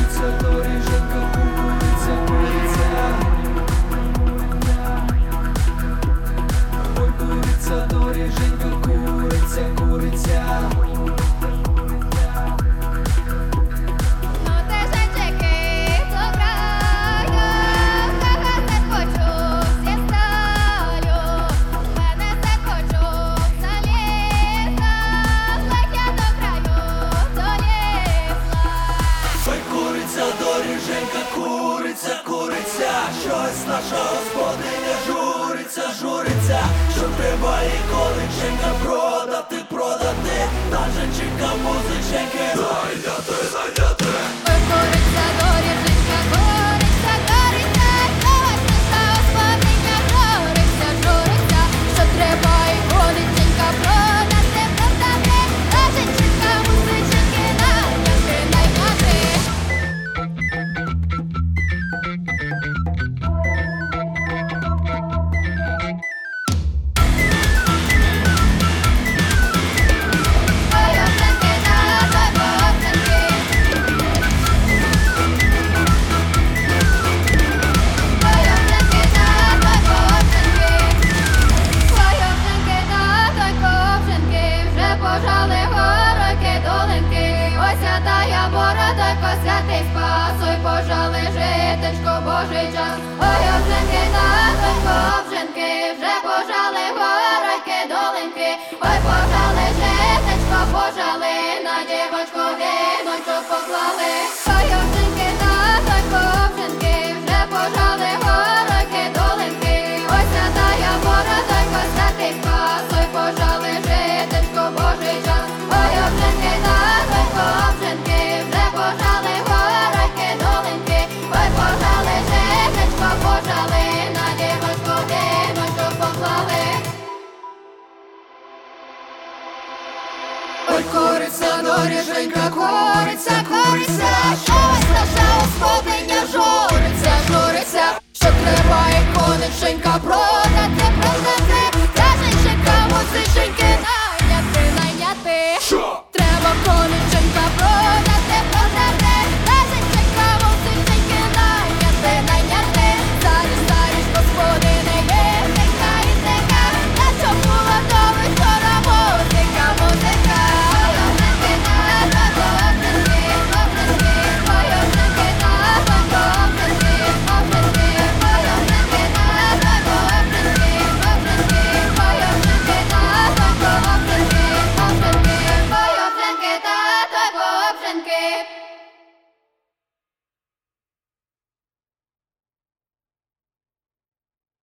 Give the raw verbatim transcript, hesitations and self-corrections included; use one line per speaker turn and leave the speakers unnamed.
Щось наша господиня журиться, журиться, що треба і коли Женька продати, продати. Та Женчика музиченьки найняти, найняти.
Ой, кориться, доріженька, кориться, кориться, щось наша господиня журиться, журиться, що треба і коли Женька продати, продати. Та Женчика музиченьки найняти, найняти. Святий спасуй, пожали житечко, Божий час. Ой, обженки, татонько, обженки, вже пожали горойки, долинки. Ой, пожали житечко, пожали, на дівочку віночок поклали. Ой, обженки, татонько, обженки, вже пожали горойки, долинки. Ой, святая бородонько, святий спасуй, пожали житечко, Божий час. Ой, обженки, татонько, обженки, вже пожали горойки, долинки. Ой, пожали житечко, пожали, на дівочку віночок поклали. Ой, кориться, доріженька, кориться, кориться.